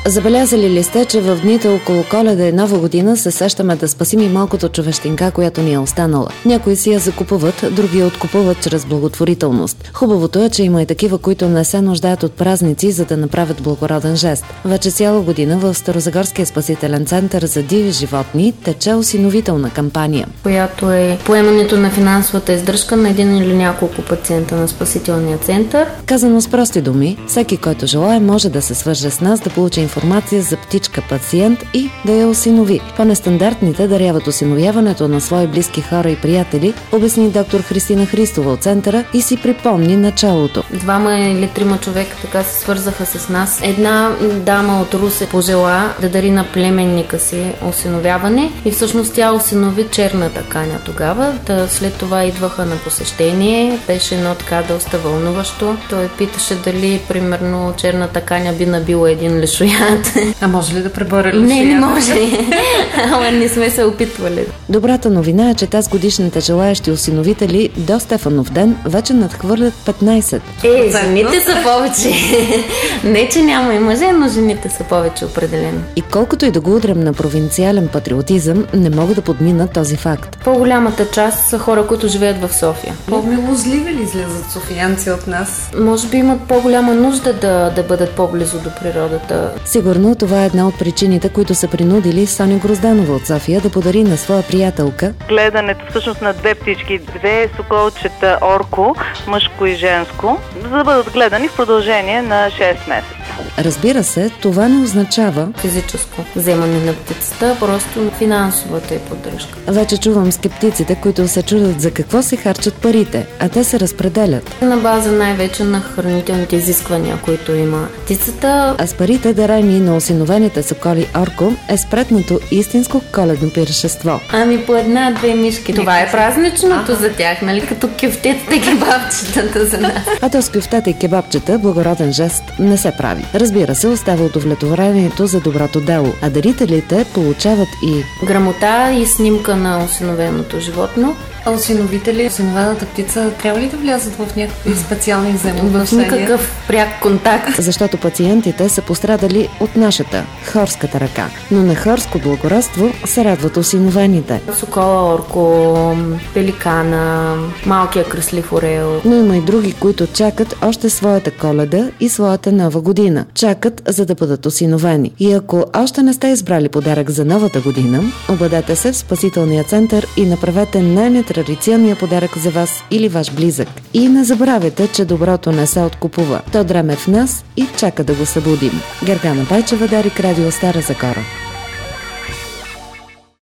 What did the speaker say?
Забелязали ли сте, че в дните около Коледа и Нова година се сещаме да спасим и малкото човещинка, която ни е останала? Някои си я закупуват, други я откупуват чрез благотворителност. Хубавото е, че има и такива, които не се нуждаят от празници, за да направят благороден жест. Вече цяла година в Старозагорския спасителен център за диви животни тече осиновителна кампания, която е поемането на финансовата издръжка на един или няколко пациента на спасителния център. Казано с прости думи, всеки, който желае, може да се свърже с нас, да получи информация за птичка пациент и да я осинови. По-нестандартните даряват осиновяването на свои близки хора и приятели, обясни доктор Христина Христова от центъра и си припомни началото. 2 или 3 човека така се свързаха с нас. Една дама от Русе пожела да дари на племенника си осиновяване и всъщност тя осинови черната каня тогава. След това идваха на посещение. Беше едно така доста вълнуващо. Той питаше дали примерно черната каня би набила един лешоят. А може ли да пребори лешоят? Не може. Ама не сме се опитвали. Добрата новина е, че тази годишните желаящи осиновители до Стефанов ден вече надхвърлят 15. Жените са повече. Не, че няма и мъже, но жените са повече определено. И колкото и да го удрям на провинциален патриотизъм, не мога да подмина този факт. По-голямата част са хора, които живеят в София. По-милозливи ли излизат софиянци от нас? Може би имат по-голяма нужда да бъдат по-близо до природата. Сигурно това е една от причините, които са принудили Соня Грозданова от София да подари на своя приятелка гледането всъщност на 2 птички, 2 соколчета орко, мъжко и женско, за да бъдат гледани в продължение на 6 месеца. Разбира се, това не означава физическо вземане на птицата, просто финансовата е поддръжка. Вече чувам скептиците, които се чудят за какво се харчат парите, а те се разпределят. На база най-вече на хранителните изисквания, които има птицата. А с парите, дарени на осиновените соколи орко, е спретнато истинско коледно пиршество. Ами по 1-2 мишки. Това е празничното за тях, нали? Като кюфтетата и кебабчетата за нас. А то с кюфтета и кебабчета благороден жест не се прави. Разбира се, остава удовлетворението за доброто дело, а дарителите получават и грамота и снимка на осиновеното животно. А осиновители, осиновената птица трябва ли да влязат в някакви специални взаимоотношения? В никакъв пряк контакт. Защото пациентите са пострадали от нашата, хорската ръка. Но на хорско благородство се радват осиновените. Сокола орко, пеликана, малкия кръслив орел. Но има и други, които чакат още своята Коледа и своята Нова година. Чакат, за да бъдат осиновени. И ако още не сте избрали подарък за Новата година, обадете се в Спасителния център и направете най-нетрадиционния подарък за вас или ваш близък. И не забравяйте, че доброто не се откупува. То дреме в нас и чака да го събудим. Гергана Байчева, Дарик, Радио Стара Загора.